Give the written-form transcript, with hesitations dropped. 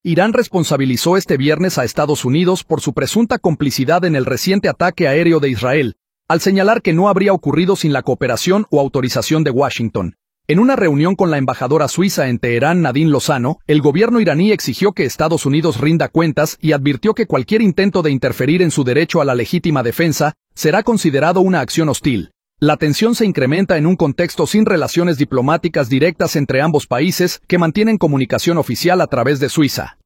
Irán responsabilizó este viernes a Estados Unidos por su presunta complicidad en el reciente ataque aéreo de Israel, al señalar que no habría ocurrido sin la cooperación o autorización de Washington. En una reunión con la embajadora suiza en Teherán, Nadine Lozano, el gobierno iraní exigió que Estados Unidos rinda cuentas y advirtió que cualquier intento de interferir en su derecho a la legítima defensa será considerado una acción hostil. La tensión se incrementa en un contexto sin relaciones diplomáticas directas entre ambos países que mantienen comunicación oficial a través de Suiza.